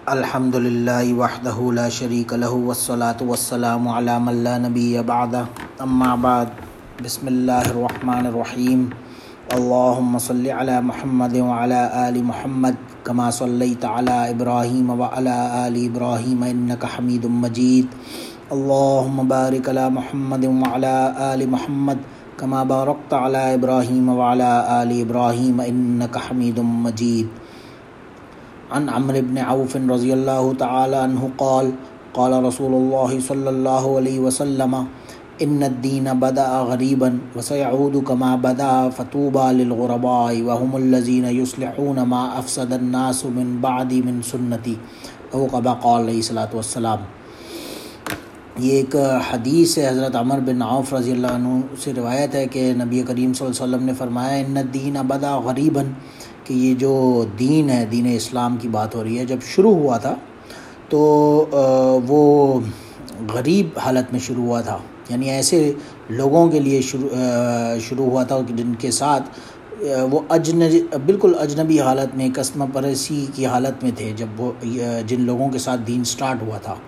الحمد للہ وحدہ لا شریک لہ والصلاة والسلام علی من لا نبی بعدہ اما بعد بسم اللہ الرحمن الرحیم اللہم صلی علی محمد وعلی آل محمد کما صلیت علی ابراہیم وعلی آل ابراہیم انک حمید مجید اللہم بارک علی محمد وعلی آل محمد کما بارکت علی ابراہیم وعلی آل ابراہیم انک حمید مجید عن عمرو بن عوف رضی اللہ تعالی عنہ قال قال رسول اللہ صلی اللہ علیہ وسلم ان الدین بدأ غریبا وسيعود كما بدأ فطوبى للغرباء وهم الذين يصلحون ما افسد الناس من بعد من سنتی او كما قال علیہ الصلوۃ والسلام۔ یہ ایک حدیث ہے، حضرت عمر بن عوف رضی اللہ عنہ سے روایت ہے کہ نبی کریم صلی اللہ علیہ وسلم نے فرمایا ان الدین بدأ غریبا، کہ یہ جو دین ہے، دین اسلام کی بات ہو رہی ہے، جب شروع ہوا تھا تو وہ غریب حالت میں شروع ہوا تھا، یعنی ایسے لوگوں کے لیے شروع ہوا تھا جن کے ساتھ وہ بالکل اجنبی حالت میں، کسمہ پرسی کی حالت میں تھے جب وہ جن لوگوں کے ساتھ دین سٹارٹ ہوا تھا۔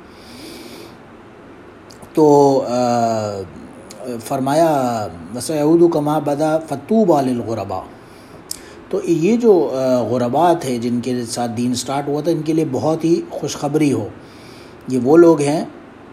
تو فرمایا وَسَيَعُودُ كَمَا بَدَأَ فَطُوبَى لِلْغُرَبَاء، تو یہ جو غرباء تھے جن کے ساتھ دین سٹارٹ ہوا تھا، ان کے لیے بہت ہی خوشخبری ہو۔ یہ وہ لوگ ہیں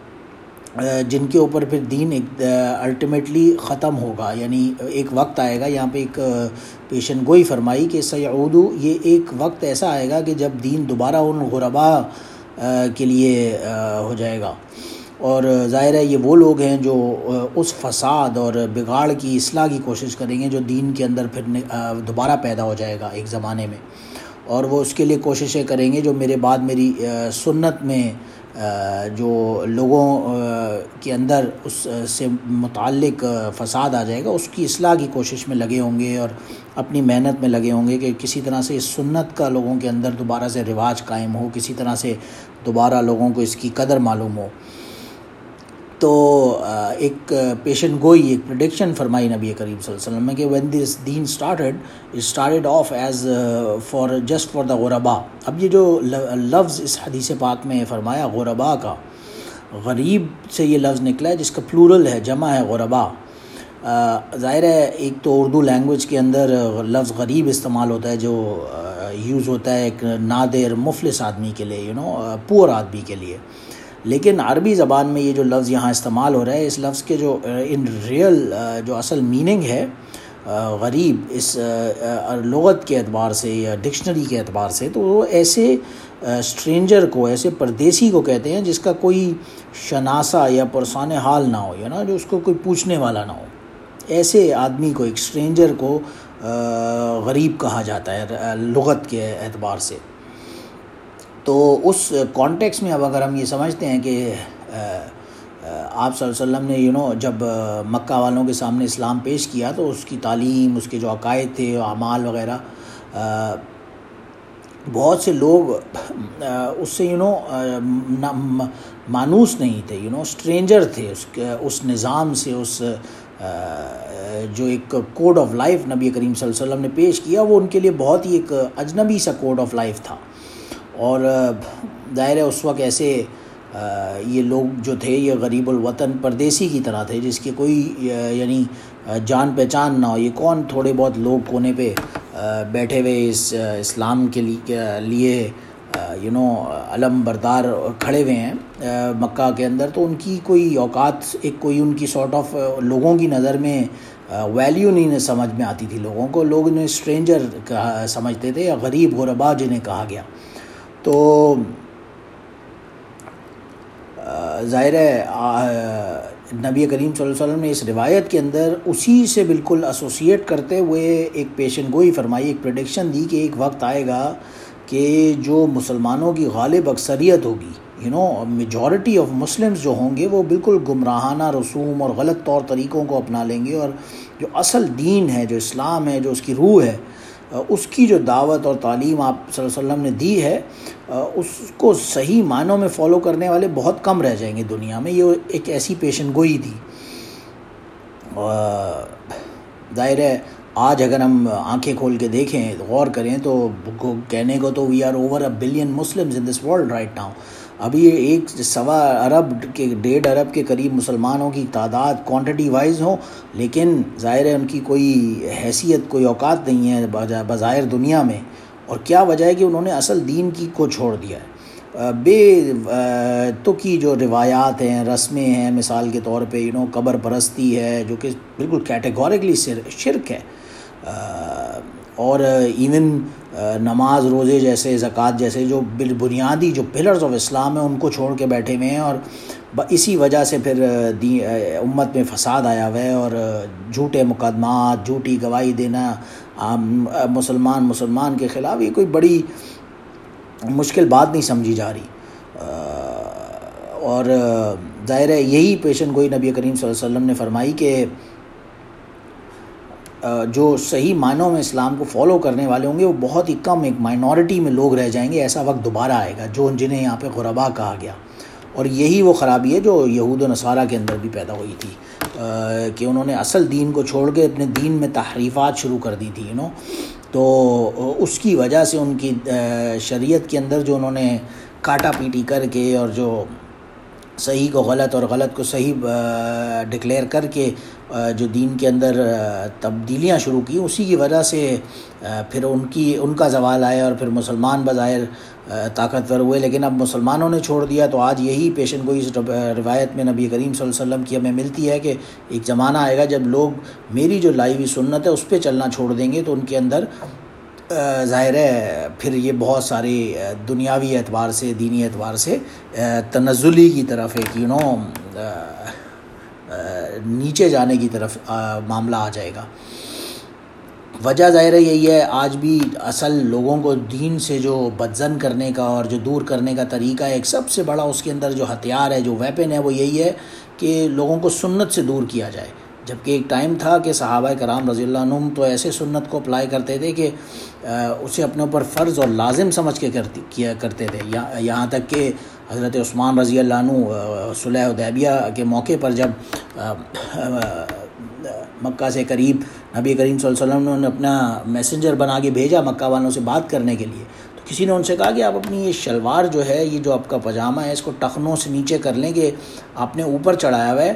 جن کے اوپر پھر دین الٹیمیٹلی ختم ہوگا، یعنی ایک وقت آئے گا، یہاں پہ ایک پیشن گوئی فرمائی کہ سیعود، یہ ایک وقت ایسا آئے گا کہ جب دین دوبارہ ان غرباء کے لیے ہو جائے گا، اور ظاہر ہے یہ وہ لوگ ہیں جو اس فساد اور بگاڑ کی اصلاح کی کوشش کریں گے جو دین کے اندر پھر دوبارہ پیدا ہو جائے گا ایک زمانے میں، اور وہ اس کے لیے کوششیں کریں گے جو میرے بعد میری سنت میں جو لوگوں کے اندر اس سے متعلق فساد آ جائے گا، اس کی اصلاح کی کوشش میں لگے ہوں گے اور اپنی محنت میں لگے ہوں گے کہ کسی طرح سے اس سنت کا لوگوں کے اندر دوبارہ سے رواج قائم ہو، کسی طرح سے دوبارہ لوگوں کو اس کی قدر معلوم ہو۔ تو ایک پیشن گوئی، ایک پریڈکشن فرمائی نبی کریم صلی اللہ علیہ وسلم نے کہ when this deen started off as just for the غرباء۔ اب یہ جو لفظ اس حدیث پاک میں فرمایا غرباء کا، غریب سے یہ لفظ نکلا ہے جس کا پلورل ہے، جمع ہے غرباء۔ ظاہر ہے ایک تو اردو لینگویج کے اندر لفظ غریب استعمال ہوتا ہے جو یوز ہوتا ہے ایک نادر مفلس آدمی کے لیے، پور آدمی کے لیے، لیکن عربی زبان میں یہ جو لفظ یہاں استعمال ہو رہا ہے، اس لفظ کے جو ان ریئل جو اصل میننگ ہے غریب اس لغت کے اعتبار سے یا ڈکشنری کے اعتبار سے، تو وہ ایسے اسٹرینجر کو، ایسے پردیسی کو کہتے ہیں جس کا کوئی شناسہ یا پرسان حال نہ ہو، جو اس کو کوئی پوچھنے والا نہ ہو، ایسے آدمی کو، ایک اسٹرینجر کو غریب کہا جاتا ہے لغت کے اعتبار سے۔ تو اس کانٹیکس میں اب اگر ہم یہ سمجھتے ہیں کہ آپ صلی اللہ علیہ وسلم نے جب مکہ والوں کے سامنے اسلام پیش کیا تو اس کی تعلیم، اس کے جو عقائد تھے، اعمال وغیرہ، بہت سے لوگ اس سے مانوس نہیں تھے، اسٹرینجر تھے اس نظام سے، اس جو ایک کوڈ آف لائف نبی کریم صلی اللہ علیہ وسلم نے پیش کیا، وہ ان کے لیے بہت ہی ایک اجنبی سا کوڈ آف لائف تھا۔ اور ظاہر ہے اس وقت ایسے یہ لوگ جو تھے یہ غریب الوطن پردیسی کی طرح تھے جس کے کوئی یعنی جان پہچان نہ ہو، یہ کون تھوڑے بہت لوگ کونے پہ بیٹھے ہوئے اس اسلام کے لیے علم بردار کھڑے ہوئے ہیں مکہ کے اندر، تو ان کی کوئی اوقات، ایک کوئی ان کی سارٹ آف لوگوں کی نظر میں ویلیو نہیں سمجھ میں آتی تھی، لوگوں کو، لوگ انہیں اسٹرینجر سمجھتے تھے یا غریب غرباء جنہیں کہا گیا۔ تو ظاہر ہے نبی کریم صلی اللہ علیہ وسلم نے اس روایت کے اندر اسی سے بالکل ایسوسیٹ کرتے ہوئے ایک پیشن گوئی فرمائی، ایک پریڈکشن دی کہ ایک وقت آئے گا کہ جو مسلمانوں کی غالب اکثریت ہوگی، میجورٹی آف مسلمز جو ہوں گے، وہ بالکل گمراہانہ رسوم اور غلط طور طریقوں کو اپنا لیں گے، اور جو اصل دین ہے، جو اسلام ہے، جو اس کی روح ہے، اس کی جو دعوت اور تعلیم آپ صلی اللہ علیہ وسلم نے دی ہے، اس کو صحیح معنوں میں فالو کرنے والے بہت کم رہ جائیں گے دنیا میں۔ یہ ایک ایسی پیشن گوئی تھی۔ ظاہر ہے آج اگر ہم آنکھیں کھول کے دیکھیں، غور کریں، تو کہنے کو تو we are over a billion Muslims in this world right now. ابھی 1.25 کے 1.5 ارب کے قریب مسلمانوں کی تعداد کوانٹٹی وائز ہوں، لیکن ظاہر ہے ان کی کوئی حیثیت، کوئی اوقات نہیں ہے بظاہر دنیا میں. اور کیا وجہ ہے کہ انہوں نے اصل دین کو چھوڑ دیا ہے. بے تو کی جو روایات ہیں، رسمیں ہیں، مثال کے طور پہ قبر پرستی ہے، جو کہ بالکل کیٹیگوریکلی شرک ہے. اور ایون نماز، روزے جیسے، زکوٰۃ جیسے جو بنیادی جو پلرز آف اسلام ہیں ان کو چھوڑ کے بیٹھے ہوئے ہیں. اور اسی وجہ سے پھر امت میں فساد آیا ہوا ہے، اور جھوٹے مقدمات، جھوٹی گواہی دینا مسلمان کے خلاف، یہ کوئی بڑی مشکل بات نہیں سمجھی جا رہی. اور ظاہر ہے یہی پیشن گوئی نبی کریم صلی اللہ علیہ وسلم نے فرمائی کہ جو صحیح معنوں میں اسلام کو فالو کرنے والے ہوں گے وہ بہت ہی کم، ایک مائنورٹی میں لوگ رہ جائیں گے. ایسا وقت دوبارہ آئے گا جنہیں یہاں پہ غربا کہا گیا. اور یہی وہ خرابی ہے جو یہود و نصارہ کے اندر بھی پیدا ہوئی تھی، کہ انہوں نے اصل دین کو چھوڑ کے اپنے دین میں تحریفات شروع کر دی تھی. تو اس کی وجہ سے ان کی شریعت کے اندر جو انہوں نے کاٹا پیٹی کر کے، اور جو صحیح کو غلط اور غلط کو صحیح ڈکلیئر کر کے جو دین کے اندر تبدیلیاں شروع کی، اسی کی وجہ سے پھر ان کا زوال آیا، اور پھر مسلمان بظاہر طاقتور ہوئے. لیکن اب مسلمانوں نے چھوڑ دیا. تو آج یہی پیشن گوئی اس روایت میں نبی کریم صلی اللہ علیہ وسلم کی ہمیں ملتی ہے کہ ایک زمانہ آئے گا جب لوگ میری جو لائی ہوئی سنت ہے اس پہ چلنا چھوڑ دیں گے. تو ان کے اندر ظاہر ہے پھر یہ بہت ساری دنیاوی اعتبار سے، دینی اعتبار سے تنزلی کی طرف ایک نیچے جانے کی طرف معاملہ آ جائے گا. وجہ ظاہر یہی ہے. آج بھی اصل لوگوں کو دین سے جو بدظن کرنے کا اور جو دور کرنے کا طریقہ ہے، ایک سب سے بڑا اس کے اندر جو ہتھیار ہے، جو ویپن ہے، وہ یہی ہے کہ لوگوں کو سنت سے دور کیا جائے. جبکہ ایک ٹائم تھا کہ صحابہ کرام رضی اللہ عنہم تو ایسے سنت کو اپلائی کرتے تھے کہ اسے اپنے اوپر فرض اور لازم سمجھ کے کیا کرتے تھے. یہاں تک کہ حضرت عثمان رضی اللہ عنہ صلح حدیبیہ کے موقع پر جب مکہ سے قریب نبی کریم صلی اللہ علیہ وسلم نے اپنا میسنجر بنا کے بھیجا مکہ والوں سے بات کرنے کے لیے، تو کسی نے ان سے کہا کہ آپ اپنی یہ شلوار جو ہے، یہ جو آپ کا پاجامہ ہے، اس کو ٹخنوں سے نیچے کر لیں کہ آپ نے اوپر چڑھایا ہوا ہے.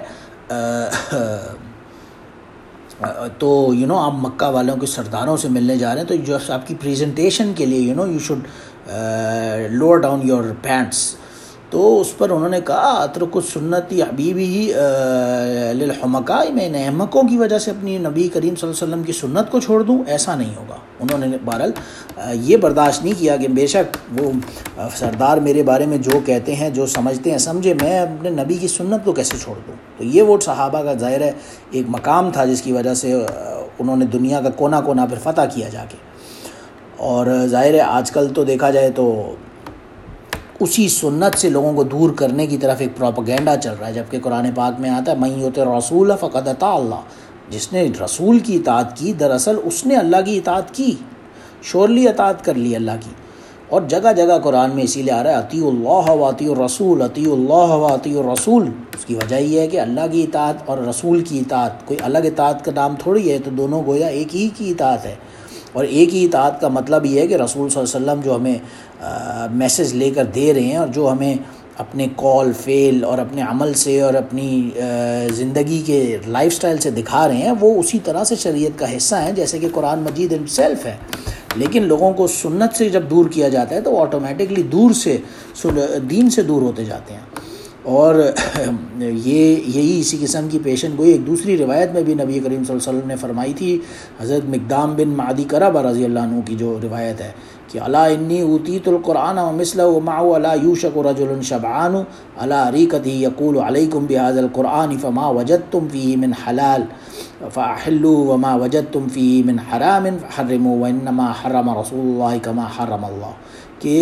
تو آپ مکہ والوں کے سرداروں سے ملنے جا رہے ہیں، تو جو آپ کی پریزنٹیشن کے لیے you should lower down your pants. تو اس پر انہوں نے کہا اترک سنتی حبیبی للحمقاء، میں ان احمقوں کی وجہ سے اپنی نبی کریم صلی اللہ علیہ وسلم کی سنت کو چھوڑ دوں؟ ایسا نہیں ہوگا. انہوں نے بہرحال یہ برداشت نہیں کیا کہ بے شک وہ سردار میرے بارے میں جو کہتے ہیں، جو سمجھتے ہیں سمجھے، میں اپنے نبی کی سنت کو کیسے چھوڑ دوں. تو یہ وہ صحابہ کا ظاہر ہے ایک مقام تھا جس کی وجہ سے انہوں نے دنیا کا کونا کونا پھر فتح کیا جا کے. اور ظاہر ہے آج کل تو دیکھا جائے تو اسی سنت سے لوگوں کو دور کرنے کی طرف ایک پروپیگنڈا چل رہا ہے، جبکہ قرآن پاک میں آتا ہے من یطع الرسول فقد اطاع اللہ. جس نے رسول کی اطاعت کی، دراصل اس نے اللہ کی اطاعت کی، شورلی اطاعت کر لی اللہ کی. اور جگہ جگہ قرآن میں اسی لیے آ رہا ہے اطیعوا اللہ واطیعوا الرسول، اطیعوا اللہ واطیعوا الرسول. اس کی وجہ یہ ہے کہ اللہ کی اطاعت اور رسول کی اطاعت کوئی الگ اطاعت کا نام تھوڑی ہے، تو دونوں گویا ایک ہی کی اطاعت ہے. اور ایک ہی اطاعت کا مطلب یہ ہے کہ رسول صلی اللہ علیہ وسلم جو ہمیں میسج لے کر دے رہے ہیں، اور جو ہمیں اپنے قول، فعل اور اپنے عمل سے اور اپنی زندگی کے لائف سٹائل سے دکھا رہے ہیں، وہ اسی طرح سے شریعت کا حصہ ہیں جیسے کہ قرآن مجید ہمسیلف ہے. لیکن لوگوں کو سنت سے جب دور کیا جاتا ہے تو وہ آٹومیٹکلی دین سے دور ہوتے جاتے ہیں. اور یہی اسی قسم کی پیشن گوئی ایک دوسری روایت میں بھی نبی کریم صلی اللہ علیہ وسلم نے فرمائی تھی. حضرت مقدام بن معدی کرب رضی اللہ عنہ کی جو روایت ہے کہ الا انی اوتیت القرآن ومثلہ معه الا یوشک رجل شبعان على ریقته یقول علیکم بهذا القرآن فما وجدتم فیہ من حلال فاحلوا وما وجدتم فیہ من حرام فحرموا وانما حرم رسول اللہ کما حرم اللہ. کہ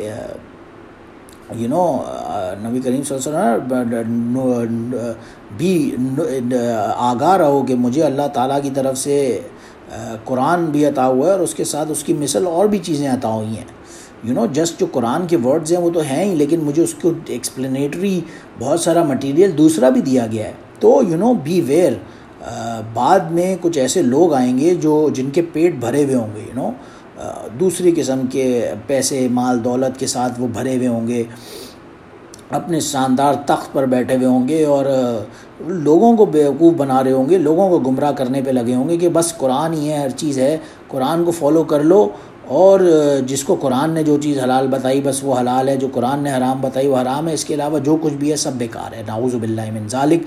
نبی کریم صلی اللہ علیہ وسلم بھی آگاہ رہو کہ مجھے اللہ تعالیٰ کی طرف سے قرآن بھی عطا ہوا ہے، اور اس کے ساتھ اس کی مثل اور بھی چیزیں عطا ہوئی ہیں. جسٹ جو قرآن کے ورڈز ہیں وہ تو ہیں ہی، لیکن مجھے اس کو ایکسپلینیٹری بہت سارا مٹیریل دوسرا بھی دیا گیا ہے. تو بی ویئر. بعد میں کچھ ایسے لوگ آئیں گے جن کے پیٹ بھرے ہوئے ہوں گے، دوسری قسم کے پیسے مال دولت کے ساتھ وہ بھرے ہوئے ہوں گے، اپنے شاندار تخت پر بیٹھے ہوئے ہوں گے اور لوگوں کو بیوقوف بنا رہے ہوں گے، لوگوں کو گمراہ کرنے پہ لگے ہوں گے کہ بس قرآن ہی ہے، ہر چیز ہے، قرآن کو فالو کر لو، اور جس کو قرآن نے جو چیز حلال بتائی بس وہ حلال ہے، جو قرآن نے حرام بتائی وہ حرام ہے، اس کے علاوہ جو کچھ بھی ہے سب بیکار ہے، نعوذ باللہ من ذالک۔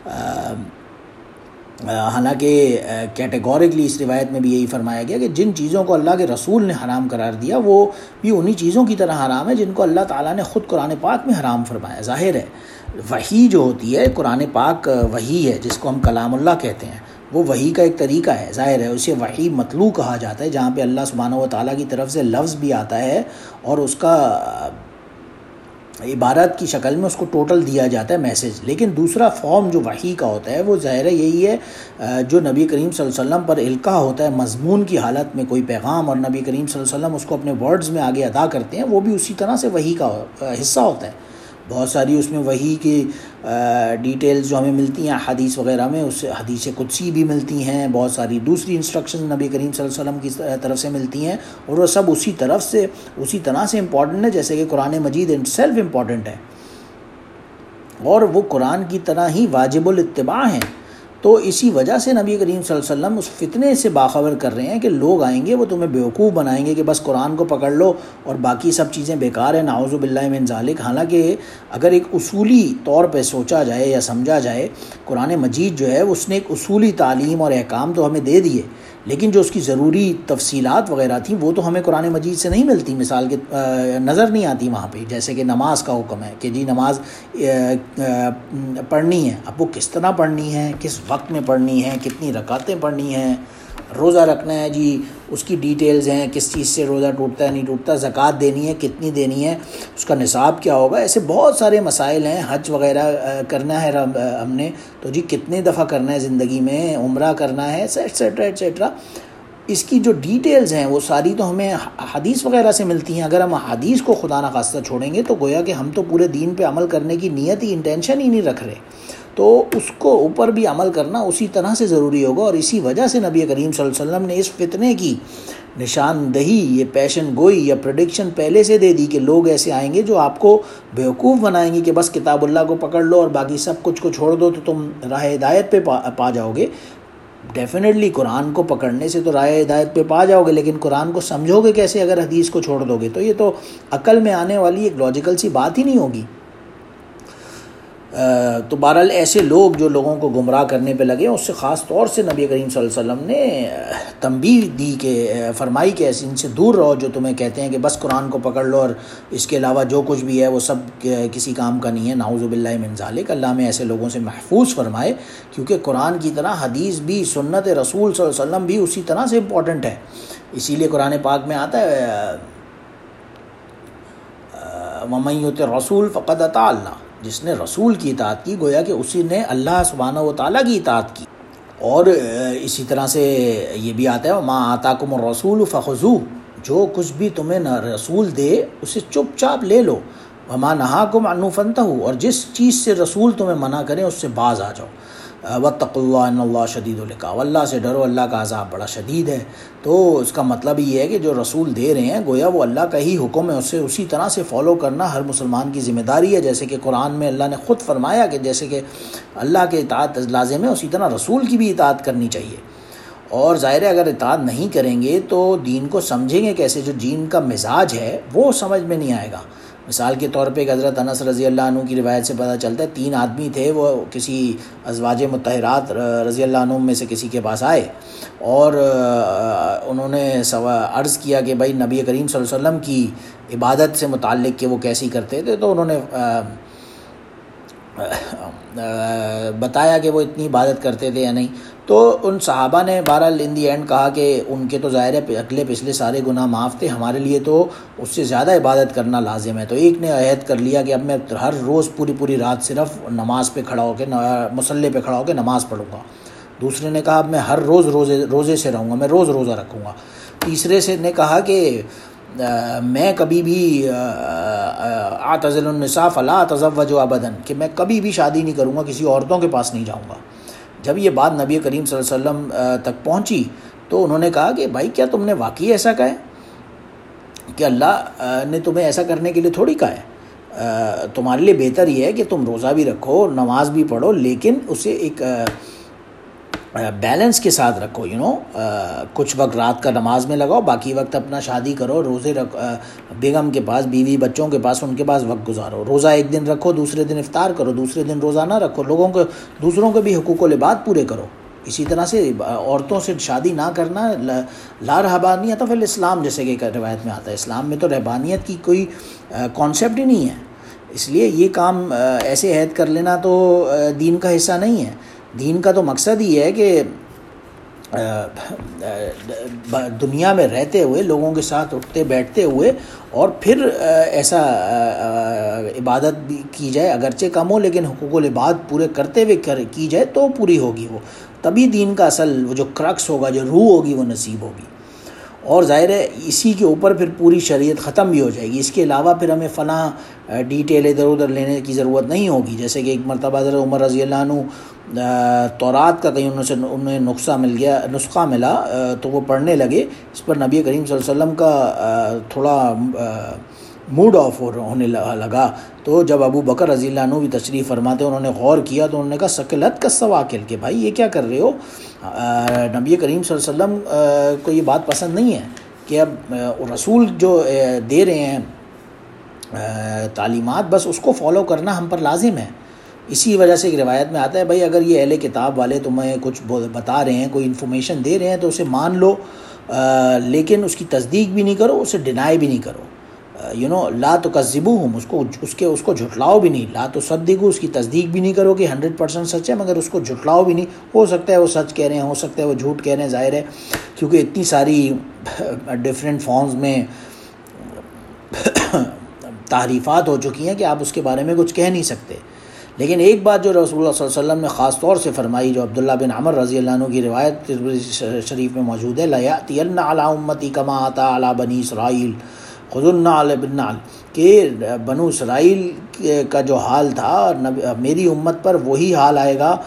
حالانکہ کیٹیگورکلی اس روایت میں بھی یہی فرمایا گیا کہ جن چیزوں کو اللہ کے رسول نے حرام قرار دیا وہ بھی انہی چیزوں کی طرح حرام ہے جن کو اللہ تعالیٰ نے خود قرآن پاک میں حرام فرمایا۔ ظاہر ہے وحی جو ہوتی ہے، قرآن پاک وحی ہے جس کو ہم کلام اللہ کہتے ہیں، وہ وحی کا ایک طریقہ ہے، ظاہر ہے اسے وحی مطلوع کہا جاتا ہے، جہاں پہ اللہ سبحانہ و تعالیٰ کی طرف سے لفظ بھی آتا ہے اور اس کا عبارت کی شکل میں اس کو ٹوٹل دیا جاتا ہے میسج۔ لیکن دوسرا فارم جو وحی کا ہوتا ہے وہ ظاہر ہے یہی ہے جو نبی کریم صلی اللہ علیہ وسلم پر القاء ہوتا ہے مضمون کی حالت میں کوئی پیغام، اور نبی کریم صلی اللہ علیہ وسلم اس کو اپنے ورڈز میں آگے ادا کرتے ہیں، وہ بھی اسی طرح سے وحی کا حصہ ہوتا ہے۔ بہت ساری اس میں وحی کی ڈیٹیلز جو ہمیں ملتی ہیں حدیث وغیرہ میں، اس سے حدیث قدسی بھی ملتی ہیں، بہت ساری دوسری انسٹرکشن نبی کریم صلی اللہ علیہ وسلم کی طرف سے ملتی ہیں، اور وہ سب اسی طرح سے امپورٹنٹ ہے جیسے کہ قرآن مجید ان سیلف امپورٹنٹ ہے، اور وہ قرآن کی طرح ہی واجب الاتباع ہیں۔ تو اسی وجہ سے نبی کریم صلی اللہ علیہ وسلم اس فتنے سے باخبر کر رہے ہیں کہ لوگ آئیں گے وہ تمہیں بیوقوف بنائیں گے کہ بس قرآن کو پکڑ لو اور باقی سب چیزیں بیکار ہیں، نعوذ باللہ من ذالک۔ حالانکہ اگر ایک اصولی طور پہ سوچا جائے یا سمجھا جائے، قرآن مجید جو ہے اس نے ایک اصولی تعلیم اور احکام تو ہمیں دے دیے، لیکن جو اس کی ضروری تفصیلات وغیرہ تھیں وہ تو ہمیں قرآن مجید سے نہیں ملتی، مثال کے نظر نہیں آتی وہاں پہ، جیسے کہ نماز کا حکم ہے کہ جی نماز پڑھنی ہے، اب وہ کس طرح پڑھنی ہے، کس وقت میں پڑھنی ہے، کتنی رکعتیں پڑھنی ہیں، روزہ رکھنا ہے جی اس کی ڈیٹیلز ہیں، کس چیز سے روزہ ٹوٹتا ہے نہیں ٹوٹتا، زکوٰۃ دینی ہے کتنی دینی ہے، اس کا نصاب کیا ہوگا، ایسے بہت سارے مسائل ہیں، حج وغیرہ کرنا ہے ہم نے تو جی کتنے دفعہ کرنا ہے زندگی میں، عمرہ کرنا ہے، ایٹسیٹرا ایٹسیٹرا، اس کی جو ڈیٹیلز ہیں وہ ساری تو ہمیں حدیث وغیرہ سے ملتی ہیں۔ اگر ہم حدیث کو خدا نخواستہ چھوڑیں گے تو گویا کہ ہم تو پورے دین پہ عمل کرنے کی نیت ہی انٹینشن ہی نہیں رکھ رہے، تو اس کو اوپر بھی عمل کرنا اسی طرح سے ضروری ہوگا، اور اسی وجہ سے نبی کریم صلی اللہ علیہ وسلم نے اس فتنے کی نشاندہی، یہ پیشن گوئی یا پریڈکشن پہلے سے دے دی کہ لوگ ایسے آئیں گے جو آپ کو بیوقوف بنائیں گے کہ بس کتاب اللہ کو پکڑ لو اور باقی سب کچھ کو چھوڑ دو تو تم راہ ہدایت پہ پا جاؤ گے۔ ڈیفینیٹلی قرآن کو پکڑنے سے تو راہ ہدایت پہ پا جاؤ گے، لیکن قرآن کو سمجھو گے کیسے اگر حدیث کو چھوڑ دو گے؟ تو یہ تو عقل میں آنے والی ایک لاجیکل سی بات ہی نہیں ہوگی۔ تو بہرحال ایسے لوگ جو لوگوں کو گمراہ کرنے پہ لگے، اس سے خاص طور سے نبی کریم صلی اللہ علیہ وسلم نے تنبیہ دی کہ فرمائی کہ ایسے ان سے دور رہو جو تمہیں کہتے ہیں کہ بس قرآن کو پکڑ لو اور اس کے علاوہ جو کچھ بھی ہے وہ سب کسی کام کا نہیں ہے، نعوذ باللہ من ذالک۔ اللہ میں ایسے لوگوں سے محفوظ فرمائے، کیونکہ قرآن کی طرح حدیث بھی، سنت رسول صلی اللہ علیہ وسلم بھی اسی طرح سے امپورٹنٹ ہے۔ اسی لیے قرآن پاک میں آتا ہے وَمَن یُطِعِ الرَّسُولَ فَقَدْ أَطَاعَ اللَّهَ، جس نے رسول کی اطاعت کی گویا کہ اسی نے اللہ سبحانہ و تعالیٰ کی اطاعت کی۔ اور اسی طرح سے یہ بھی آتا ہے وَمَا آتَاكُمُ الرَّسُولُ فَخُذُوهُ، جو کچھ بھی تمہیں رسول دے اسے چپ چاپ لے لو، وَمَا نَهَاكُمْ عَنْهُ فَانْتَهُوا، اور جس چیز سے رسول تمہیں منع کریں اس سے باز آ جاؤ۔ وَاتَّقُوا اللَّهَ إِنَّ اللَّهَ شَدِيدُ الْعِقَابِ، اللہ سے ڈرو، اللہ کا عذاب بڑا شدید ہے۔ تو اس کا مطلب یہ ہے کہ جو رسول دے رہے ہیں گویا وہ اللہ کا ہی حکم ہے، اسے اسی طرح سے فالو کرنا ہر مسلمان کی ذمہ داری ہے، جیسے کہ قرآن میں اللہ نے خود فرمایا کہ جیسے کہ اللہ کے اطاعت لازم ہے اسی طرح رسول کی بھی اطاعت کرنی چاہیے۔ اور ظاہر ہے اگر اطاعت نہیں کریں گے تو دین کو سمجھیں گے کیسے؟ جو دین کا مزاج ہے وہ سمجھ میں نہیں آئے گا۔ مثال کے طور پہ ایک حضرت انس رضی اللہ عنہ کی روایت سے پتہ چلتا ہے، 3 آدمی تھے، وہ کسی ازواج مطہرات رضی اللہ عنہ میں سے کسی کے پاس آئے اور انہوں نے عرض کیا کہ بھائی نبی کریم صلی اللہ علیہ وسلم کی عبادت سے متعلق کہ وہ کیسی کرتے تھے، تو انہوں نے بتایا کہ وہ اتنی عبادت کرتے تھے یا نہیں۔ تو ان صحابہ نے بہرحال ان دی اینڈ کہا کہ ان کے تو ظاہر ہے اگلے پچھلے سارے گناہ معاف تھے، ہمارے لیے تو اس سے زیادہ عبادت کرنا لازم ہے۔ تو ایک نے عہد کر لیا کہ اب میں ہر روز پوری رات صرف نماز پہ کھڑا ہو کے، مصلی پہ کھڑا ہو کے نماز پڑھوں گا۔ دوسرے نے کہا اب میں ہر روز روزے سے رہوں گا، میں روز روزہ رکھوں گا۔ تیسرے سے نے کہا کہ میں کبھی بھی اعتزل النساء فلا اتزوج ابدا، کہ میں کبھی بھی شادی نہیں کروں گا، کسی عورتوں کے پاس نہیں جاؤں گا۔ جب یہ بات نبی کریم صلی اللہ علیہ وسلم تک پہنچی تو انہوں نے کہا کہ بھائی کیا تم نے واقعی ایسا کہا ہے کہ اللہ نے تمہیں ایسا کرنے کے لیے تھوڑی کہا ہے، تمہارے لیے بہتر یہ ہے کہ تم روزہ بھی رکھو، نماز بھی پڑھو، لیکن اسے ایک بیلنس کے ساتھ رکھو، کچھ وقت رات کا نماز میں لگاؤ، باقی وقت اپنا شادی کرو، روزے بیگم کے پاس، بیوی بچوں کے پاس، ان کے پاس وقت گزارو، روزہ ایک دن رکھو، دوسرے دن افطار کرو، دوسرے دن روزہ نہ رکھو، دوسروں کے بھی حقوق و لباد پورے کرو۔ اسی طرح سے عورتوں سے شادی نہ کرنا لا رہبانیت فی الاسلام، جیسے کہ ایک روایت میں آتا ہے، اسلام میں تو رہبانیت کی کوئی کانسیپٹ ہی نہیں ہے، اس لیے یہ کام ایسے عہد کر لینا تو دین کا حصہ نہیں ہے۔ دین کا تو مقصد ہی ہے کہ دنیا میں رہتے ہوئے لوگوں کے ساتھ اٹھتے بیٹھتے ہوئے اور پھر ایسا عبادت بھی کی جائے، اگرچہ کم ہو لیکن حقوق و لباد پورے کرتے ہوئے کی جائے تو پوری ہوگی وہ، تبھی دین کا اصل وہ جو کرکس ہوگا، جو روح ہوگی، وہ نصیب ہوگی۔ اور ظاہر ہے اسی کے اوپر پھر پوری شریعت ختم بھی ہو جائے گی، اس کے علاوہ پھر ہمیں فلاں ڈیٹیل ادھر ادھر لینے کی ضرورت نہیں ہوگی۔ جیسے کہ ایک مرتبہ حضرت عمر رضی اللہ عنہ تورات کا کہیں انہیں نسخہ ملا تو وہ پڑھنے لگے، اس پر نبی کریم صلی اللہ علیہ وسلم کا تھوڑا موڈ آف ہونے لگا، تو جب ابو بکر رضی اللہ عنہ بھی تشریف فرماتے انہوں نے غور کیا تو انہوں نے کہا سکلت کا سواکل، کہ بھائی یہ کیا کر رہے ہو، نبی کریم صلی اللہ علیہ وسلم کو یہ بات پسند نہیں ہے کہ اب رسول جو دے رہے ہیں تعلیمات، بس اس کو فالو کرنا ہم پر لازم ہے۔ اسی وجہ سے ایک روایت میں آتا ہے بھائی اگر یہ اہل کتاب والے تمہیں کچھ بتا رہے ہیں، کوئی انفارمیشن دے رہے ہیں تو اسے مان لو، لیکن اس کی تصدیق بھی نہیں کرو، اسے ڈینائی بھی نہیں کرو، لا تکذبوہم، اس کو جھٹلاؤ بھی نہیں، لا تصدقوا، اس کی تصدیق بھی نہیں کرو کہ 100% سچ ہے، مگر اس کو جھٹلاؤ بھی نہیں، ہو سکتا ہے وہ سچ کہہ رہے ہیں، ہو سکتا ہے وہ جھوٹ کہہ رہے ہیں، ظاہر ہے کیونکہ اتنی ساری ڈیفرنٹ فارمز میں تعریفات ہو چکی ہیں کہ آپ اس کے بارے میں کچھ کہہ نہیں سکتے۔ لیکن ایک بات جو رسول اللہ صلی اللہ علیہ وسلم نے خاص طور سے فرمائی، جو عبداللہ بن عمر رضی اللہ عنہ کی روایت شریف میں موجود ہے، لَيَأْتِيَنَّ عَلَىٰ أُمَّتِي كَمَا أَتَىٰ عَلَىٰ بَنِي إِسْرَائِيلَ خُذُوا النَّعْلَ بِالنَّعْلِ، کہ بنو اسرائیل کا جو حال تھا میری امت پر وہی حال آئے گا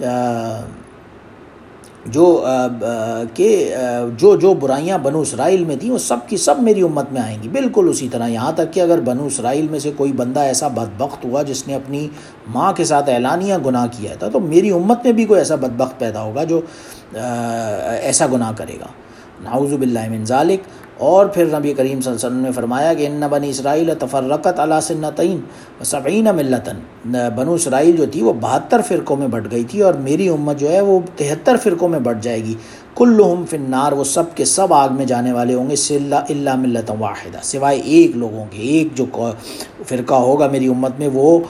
جو برائیاں بنو اسرائیل میں تھیں وہ سب کی سب میری امت میں آئیں گی، بالکل اسی طرح، یہاں تک کہ اگر بنو اسرائیل میں سے کوئی بندہ ایسا بدبخت ہوا جس نے اپنی ماں کے ساتھ اعلانیہ گناہ کیا تھا تو میری امت میں بھی کوئی ایسا بدبخت پیدا ہوگا جو ایسا گناہ کرے گا، نعوذ باللہ من ذالک۔ اور پھر نبی کریم صلی اللہ علیہ وسلم نے فرمایا کہ ان بنی اسرائیل تفرقت علی سنتین و 70 ملتن، بنو اسرائیل جو تھی وہ 72 فرقوں میں بٹ گئی تھی، اور میری امت جو ہے وہ 73 فرقوں میں بٹ جائے گی، کلہم فی النار، وہ سب کے سب آگ میں جانے والے ہوں گے، الا ملۃ واحدہ، سوائے ایک لوگوں کے، ایک جو فرقہ ہوگا میری امت میں وہ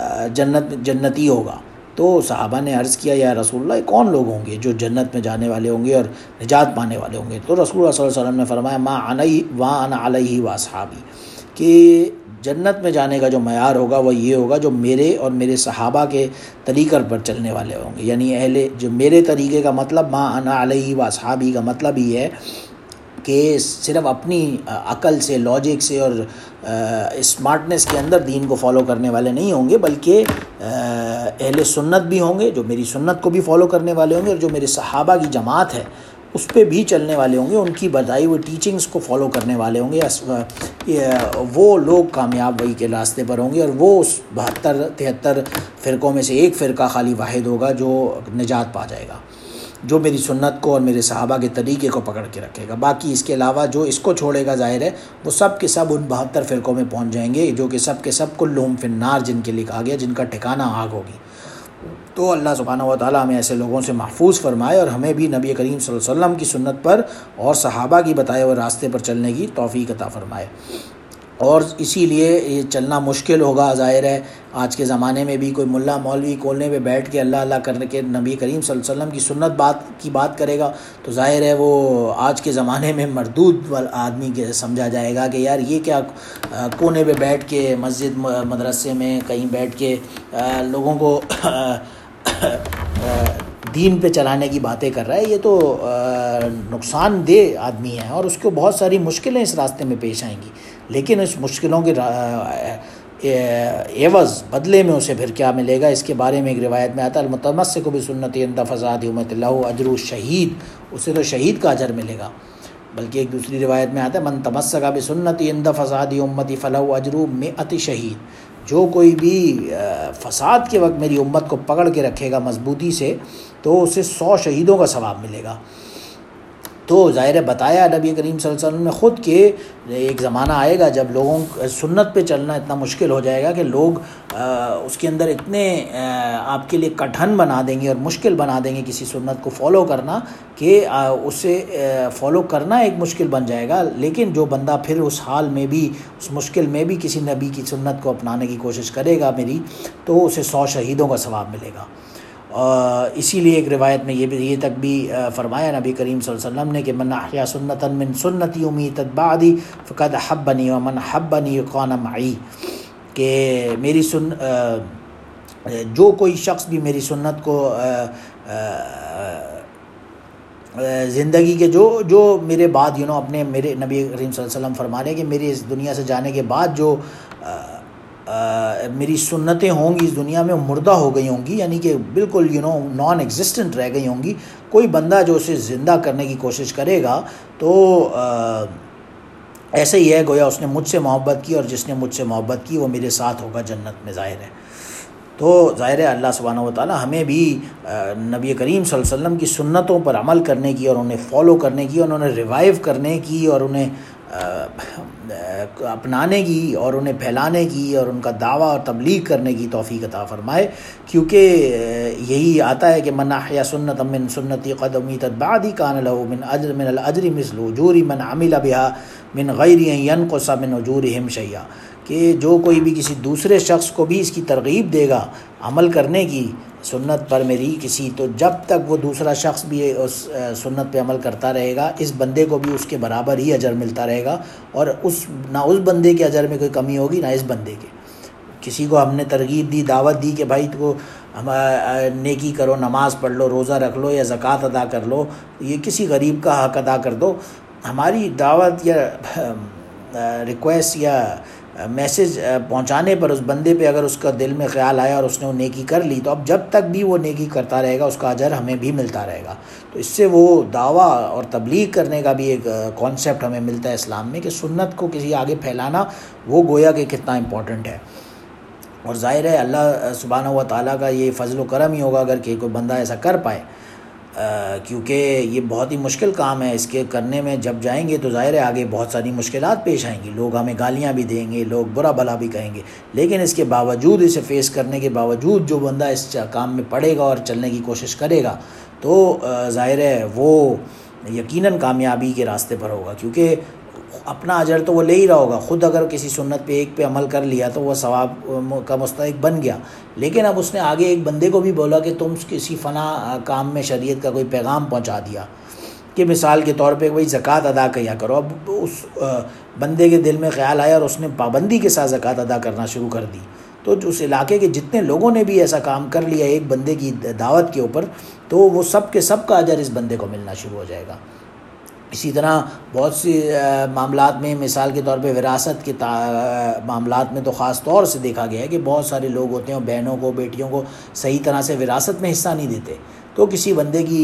جنتی ہوگا۔ تو صحابہ نے عرض کیا یا رسول اللہ کون لوگ ہوں گے جو جنت میں جانے والے ہوں گے اور نجات پانے والے ہوں گے؟ تو رسول اللہ صلی اللہ علیہ وسلم نے فرمایا ما انا علیہ و اصحابی، کہ جنت میں جانے کا جو معیار ہوگا وہ یہ ہوگا جو میرے اور میرے صحابہ کے طریقے پر چلنے والے ہوں گے، یعنی جو میرے طریقے کا مطلب ما انا علیہ و اصحابی کا مطلب یہ ہے کہ صرف اپنی عقل سے، لاجک سے اور اسمارٹنس کے اندر دین کو فالو کرنے والے نہیں ہوں گے، بلکہ اہل سنت بھی ہوں گے جو میری سنت کو بھی فالو کرنے والے ہوں گے، اور جو میرے صحابہ کی جماعت ہے اس پہ بھی چلنے والے ہوں گے، ان کی بتائی ہوئی ٹیچنگز کو فالو کرنے والے ہوں گے، وہ لوگ کامیاب وہی کے راستے پر ہوں گے، اور وہ اس 72-73 فرقوں میں سے ایک فرقہ خالی واحد ہوگا جو نجات پا جائے گا، جو میری سنت کو اور میرے صحابہ کے طریقے کو پکڑ کے رکھے گا۔ باقی اس کے علاوہ جو اس کو چھوڑے گا ظاہر ہے وہ سب کے سب ان 72 فرقوں میں پہنچ جائیں گے، جو کہ سب کے سب کلہم فی النار، جن کے لکھا گیا جن کا ٹھکانہ آگ ہوگی۔ تو اللہ سبحانہ و تعالیٰ ہمیں ایسے لوگوں سے محفوظ فرمائے اور ہمیں بھی نبی کریم صلی اللہ علیہ وسلم کی سنت پر اور صحابہ کی بتائے ہوئے راستے پر چلنے کی توفیق عطا فرمائے۔ اور اسی لیے یہ چلنا مشکل ہوگا، ظاہر ہے آج کے زمانے میں بھی کوئی ملا مولوی کولنے پہ بیٹھ کے اللہ اللہ کرنے کے نبی کریم صلی اللہ علیہ وسلم کی سنت کی بات کرے گا تو ظاہر ہے وہ آج کے زمانے میں مردود آدمی کے سمجھا جائے گا کہ یار یہ کیا کونے پہ بیٹھ کے مسجد مدرسے میں کہیں بیٹھ کے لوگوں کو دین پہ چلانے کی باتیں کر رہا ہے، یہ تو نقصان دہ آدمی ہے اور اس کو بہت ساری مشکلیں اس راستے میں پیش آئیں گی، لیکن اس مشکلوں کے عوض بدلے میں اسے پھر کیا ملے گا، اس کے بارے میں ایک روایت میں آتا ہے المتمسک بسنتی عند فساد امت اللہ اجر الشہید، اسے تو شہید کا اجر ملے گا۔ بلکہ ایک دوسری روایت میں آتا ہے من تمسک بسنتی عند فساد امتی فلہ اجر 100 شہید، جو کوئی بھی فساد کے وقت میری امت کو پکڑ کے رکھے گا مضبوطی سے تو اسے 100 شہیدوں کا ثواب ملے گا۔ تو ظاہر بتایا نبی کریم صلی اللہ علیہ وسلم نے خود کہ ایک زمانہ آئے گا جب لوگوں سنت پہ چلنا اتنا مشکل ہو جائے گا کہ لوگ اس کے اندر اتنے آپ کے لیے کٹھن بنا دیں گے اور مشکل بنا دیں گے کسی سنت کو فالو کرنا کہ اسے فالو کرنا ایک مشکل بن جائے گا۔ لیکن جو بندہ پھر اس حال میں بھی اس مشکل میں بھی کسی نبی کی سنت کو اپنانے کی کوشش کرے گا میری، تو اسے 100 شہیدوں کا ثواب ملے گا۔ اسی لیے ایک روایت میں یہ تک بھی فرمایا نبی کریم صلی اللہ علیہ وسلم نے کہ من احیا سنتا من سنتی امیتت بعدی فقد احبنی ومن احبنی کان معی، کہ میری جو کوئی شخص بھی میری سنت کو زندگی کے جو میرے بعد اپنے میرے نبی کریم صلی اللہ علیہ وسلم فرمانے کہ میری اس دنیا سے جانے کے بعد جو میری سنتیں ہوں گی اس دنیا میں مردہ ہو گئی ہوں گی، یعنی کہ بالکل نان ایگزسٹنٹ رہ گئی ہوں گی، کوئی بندہ جو اسے زندہ کرنے کی کوشش کرے گا تو ایسے ہی ہے گویا اس نے مجھ سے محبت کی، اور جس نے مجھ سے محبت کی وہ میرے ساتھ ہوگا جنت میں، ظاہر ہے۔ تو ظاہر ہے اللہ سبحانہ و تعالی ہمیں بھی نبی کریم صلی اللہ علیہ وسلم کی سنتوں پر عمل کرنے کی اور انہیں فالو کرنے کی اور انہیں ریوائیو کرنے کی اور انہیں اپنانے کی اور انہیں پھیلانے کی اور ان کا دعویٰ اور تبلیغ کرنے کی توفیق عطا فرمائے، کیونکہ یہی آتا ہے کہ من احیا سنتا من سنتی قد امیتت بعدی کان لہ من الاجر مثل اجور من عمل بها من غیر ان ینقص من اجورہم شیئا، کہ جو کوئی بھی کسی دوسرے شخص کو بھی اس کی ترغیب دے گا عمل کرنے کی سنت پر میری کسی، تو جب تک وہ دوسرا شخص بھی اس سنت پہ عمل کرتا رہے گا اس بندے کو بھی اس کے برابر ہی اجر ملتا رہے گا، اور نہ اس بندے کے اجر میں کوئی کمی ہوگی نہ اس بندے کے۔ کسی کو ہم نے ترغیب دی، دعوت دی کہ بھائی تو ہم نیکی کرو، نماز پڑھ لو، روزہ رکھ لو یا زکوٰۃ ادا کر لو، یہ کسی غریب کا حق ادا کر دو، ہماری دعوت یا ریکویسٹ یا میسج پہنچانے پر اس بندے پہ اگر اس کا دل میں خیال آیا اور اس نے وہ نیکی کر لی، تو اب جب تک بھی وہ نیکی کرتا رہے گا اس کا اجر ہمیں بھی ملتا رہے گا۔ تو اس سے وہ دعویٰ اور تبلیغ کرنے کا بھی ایک کانسیپٹ ہمیں ملتا ہے اسلام میں کہ سنت کو کسی آگے پھیلانا وہ گویا کہ کتنا امپورٹنٹ ہے۔ اور ظاہر ہے اللہ سبحانہ و تعالیٰ کا یہ فضل و کرم ہی ہوگا اگر کہ کوئی بندہ ایسا کر پائے، کیونکہ یہ بہت ہی مشکل کام ہے، اس کے کرنے میں جب جائیں گے تو ظاہر ہے آگے بہت ساری مشکلات پیش آئیں گی، لوگ ہمیں گالیاں بھی دیں گے، لوگ برا بھلا بھی کہیں گے، لیکن اس کے باوجود اسے فیس کرنے کے باوجود جو بندہ اس کام میں پڑے گا اور چلنے کی کوشش کرے گا تو ظاہر ہے وہ یقیناً کامیابی کے راستے پر ہوگا، کیونکہ اپنا اجر تو وہ لے ہی رہا ہوگا، خود اگر کسی سنت پہ ایک پہ عمل کر لیا تو وہ ثواب کا مستحق بن گیا، لیکن اب اس نے آگے ایک بندے کو بھی بولا کہ تم کسی فلاں کام میں شریعت کا کوئی پیغام پہنچا دیا، کہ مثال کے طور پہ وہی زکوٰۃ ادا کیا کرو، اب اس بندے کے دل میں خیال آیا اور اس نے پابندی کے ساتھ زکوٰۃ ادا کرنا شروع کر دی، تو اس علاقے کے جتنے لوگوں نے بھی ایسا کام کر لیا ایک بندے کی دعوت کے اوپر، تو وہ سب کے سب کا اجر اس بندے کو ملنا شروع ہو جائے گا۔ اسی طرح بہت سی معاملات میں، مثال کے طور پہ وراثت کے معاملات میں تو خاص طور سے دیکھا گیا ہے کہ بہت سارے لوگ ہوتے ہیں بہنوں کو، بیٹیوں کو صحیح طرح سے وراثت میں حصہ نہیں دیتے، تو کسی بندے کی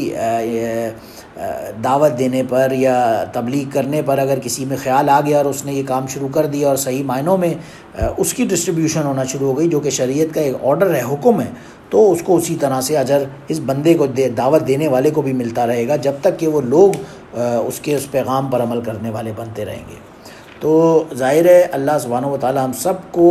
دعوت دینے پر یا تبلیغ کرنے پر اگر کسی میں خیال آ گیا اور اس نے یہ کام شروع کر دیا اور صحیح معنوں میں اس کی ڈسٹریبیوشن ہونا شروع ہو گئی جو کہ شریعت کا ایک آرڈر ہے، حکم ہے، تو اس کو اسی طرح سے اجر اس بندے کو دعوت دینے والے کو بھی ملتا رہے گا جب تک کہ وہ لوگ اس پیغام پر عمل کرنے والے بنتے رہیں گے۔ تو ظاہر ہے اللہ سبحانہ و تعالی ہم سب کو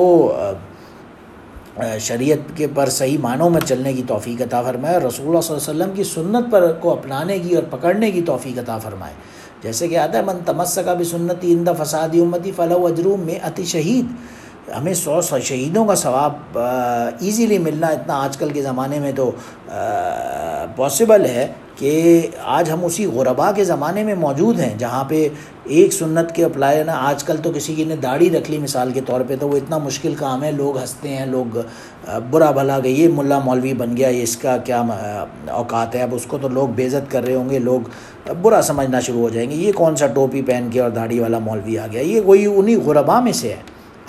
شریعت کے پر صحیح معنوں میں چلنے کی توفیق عطا فرمائے اور رسول اللہ صلی اللہ علیہ وسلم کی سنت پر کو اپنانے کی اور پکڑنے کی توفیق عطا فرمائے۔ جیسے کہ آتا ہے من تمسک بسنتی عند فساد امتی فلہ اجر 100 شہید، ہمیں 100 شہیدوں کا ثواب ایزیلی ملنا اتنا آج کل کے زمانے میں تو پاسبل ہے کہ آج ہم اسی غربا کے زمانے میں موجود ہیں جہاں پہ ایک سنت کے اپلائی نا، آج کل تو کسی کی نے داڑھی رکھ لی مثال کے طور پہ تو وہ اتنا مشکل کام ہے، لوگ ہنستے ہیں، لوگ برا بھلا کہ یہ ملا مولوی بن گیا، یہ اس کا کیا اوقات ہے، اب اس کو تو لوگ بے عزت کر رہے ہوں گے، لوگ برا سمجھنا شروع ہو جائیں گے، یہ کون سا ٹوپی پہن کے اور داڑھی والا مولوی آ گیا، یہ وہی انہی غربا میں سے ہے۔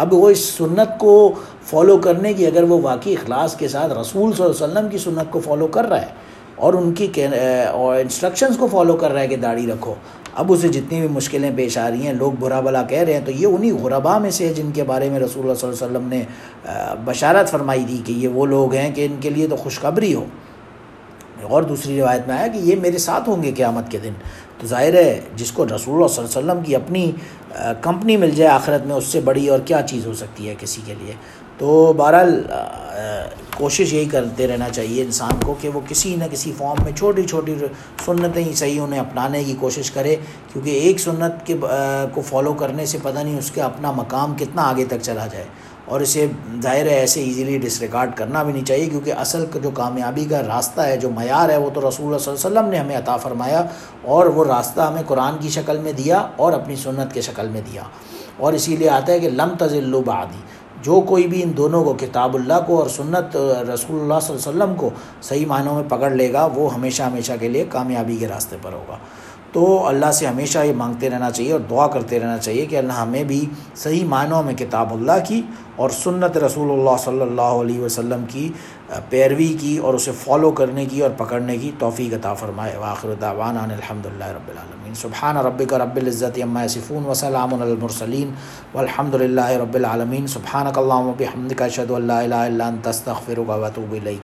اب وہ اس سنت کو فالو کرنے کی، اگر وہ واقعی اخلاص کے ساتھ رسول صلی اللہ علیہ وسلم کی سنت کو فالو کر رہا ہے اور ان کی انسٹرکشنز کو فالو کر رہا ہے کہ داڑھی رکھو، اب اسے جتنی بھی مشکلیں پیش آ رہی ہیں، لوگ برا بلا کہہ رہے ہیں، تو یہ انہی غرباء میں سے ہے جن کے بارے میں رسول اللہ صلی اللہ علیہ وسلم نے بشارت فرمائی تھی کہ یہ وہ لوگ ہیں کہ ان کے لیے تو خوشخبری ہو۔ اور دوسری روایت میں آیا کہ یہ میرے ساتھ ہوں گے قیامت کے دن۔ تو ظاہر ہے جس کو رسول اللہ صلی اللہ علیہ وسلم کی اپنی کمپنی مل جائے آخرت میں، اس سے بڑی اور کیا چیز ہو سکتی ہے کسی کے لیے۔ تو بہرحال کوشش یہی کرتے رہنا چاہیے انسان کو کہ وہ کسی نہ کسی فارم میں چھوٹی چھوٹی سنتیں ہی صحیح انہیں اپنانے کی کوشش کرے، کیونکہ ایک سنت کو فالو کرنے سے پتہ نہیں اس کا اپنا مقام کتنا آگے تک چلا جائے، اور اسے ظاہر ہے ایسے ایزیلی ڈسریگارڈ کرنا بھی نہیں چاہیے، کیونکہ اصل جو کامیابی کا راستہ ہے، جو معیار ہے، وہ تو رسول اللہ صلی اللہ علیہ وسلم نے ہمیں عطا فرمایا، اور وہ راستہ ہمیں قرآن کی شکل میں دیا اور اپنی سنت کے شکل میں دیا۔ اور اسی لیے آتا ہے کہ لم تضلوا بعدی، جو کوئی بھی ان دونوں کو، کتاب اللہ کو اور سنت رسول اللہ صلی اللہ علیہ وسلم کو صحیح معنوں میں پکڑ لے گا، وہ ہمیشہ ہمیشہ کے لیے کامیابی کے راستے پر ہوگا۔ تو اللہ سے ہمیشہ یہ مانگتے رہنا چاہیے اور دعا کرتے رہنا چاہیے کہ اللہ ہمیں بھی صحیح معنوں میں کتاب اللہ کی اور سنت رسول اللہ صلی اللہ علیہ وسلم کی پیروی کی اور اسے فالو کرنے کی اور پکڑنے کی توفیق عطا فرمائے۔ وآخر دعوانا ان الحمدللہ رب العالمین۔ سبحان ربک رب العزۃ عما یصفون وسلام علی المرسلین والحمد للہ رب العالمین۔ سبحانک اللہم وبحمدک اشہد ان لا الہ الا انت استغفرک واتوب الیک۔